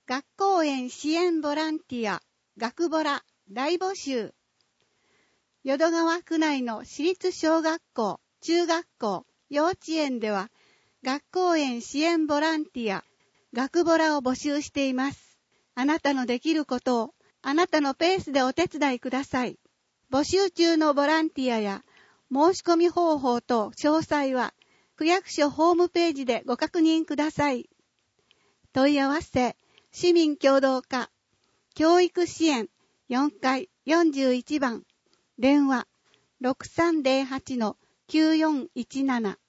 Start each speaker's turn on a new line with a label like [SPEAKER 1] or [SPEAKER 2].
[SPEAKER 1] 学校園支援ボランティア、学ボラ大募集。淀川区内の私立小学校、中学校、幼稚園では、学校園支援ボランティア、学ボラを募集しています。あなたのできることを、あなたのペースでお手伝いください。募集中のボランティアや、申し込み方法と詳細は、区役所ホームページでご確認ください。問い合わせ、市民協働課、教育支援4階41番、電話 6308-9417